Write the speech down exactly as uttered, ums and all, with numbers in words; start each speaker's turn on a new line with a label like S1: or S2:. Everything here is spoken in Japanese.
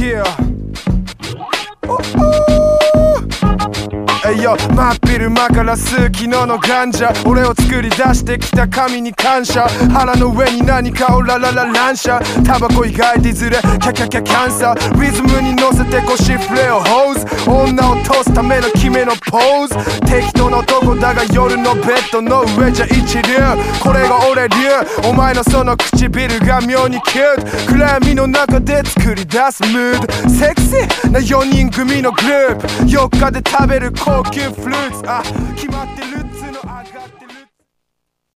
S1: Yeahえいよ真っ昼間から吸う昨日のガンジャ俺を作り出してきた神に感謝腹の上に何かをラララ乱射タバコ以外でいずれキャキャキャキャンサーリズムに乗せて腰フレをホーズ女を通すための決めのポーズ適当な男だが夜のベッドの上じゃ一流これが俺流お前のその唇が妙にキュート暗闇の中で作り出すムードセクシーなよにん組のグループよっかで食べる高級フルーツあ決まってる